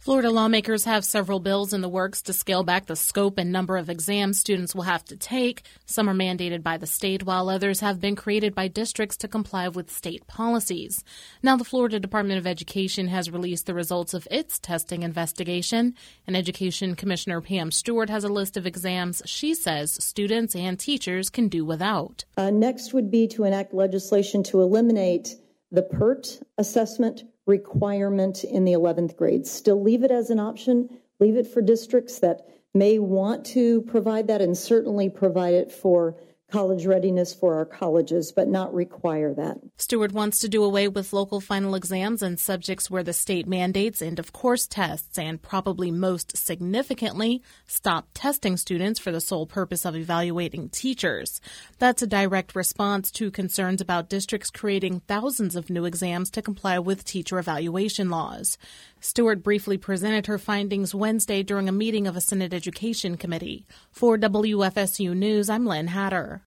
Florida lawmakers have several bills in the works to scale back the scope and number of exams students will have to take. Some are mandated by the state, while others have been created by districts to comply with state policies. Now, the Florida Department of Education has released the results of its testing investigation, and Education Commissioner Pam Stewart has a list of exams she says students and teachers can do without. Next would be to enact legislation to eliminate the PERT assessment requirement in the 11th grade. Still leave it as an option, leave it for districts that may want to provide that, and certainly provide it for college readiness for our colleges, but not require that. Stewart wants to do away with local final exams and subjects where the state mandates end-of-course tests, and probably most significantly, stop testing students for the sole purpose of evaluating teachers. That's a direct response to concerns about districts creating thousands of new exams to comply with teacher evaluation laws. Stewart briefly presented her findings Wednesday during a meeting of a Senate Education Committee. For WFSU News, I'm Lynn Hatter.